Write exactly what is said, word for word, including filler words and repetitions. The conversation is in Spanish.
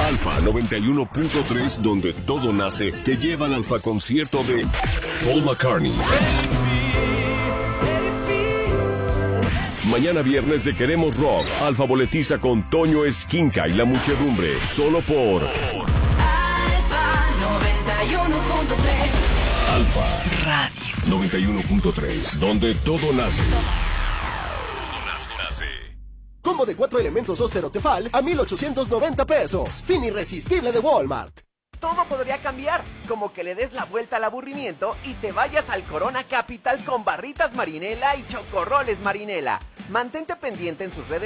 Alfa noventa y uno punto tres, donde todo nace, te lleva al Alfa concierto de Paul McCartney. Mañana viernes de Queremos Rock, Alfa boletiza con Toño Esquinca y la muchedumbre, solo por Alfa noventa y uno punto tres. Alfa Radio noventa y uno punto tres, donde todo nace. Todo nace, nace. Combo de cuatro elementos dos cero Tefal a mil ochocientos noventa pesos. Fin irresistible de Walmart. Todo podría cambiar, como que le des la vuelta al aburrimiento y te vayas al Corona Capital con barritas Marinela y chocorroles Marinela. Mantente pendiente en sus redes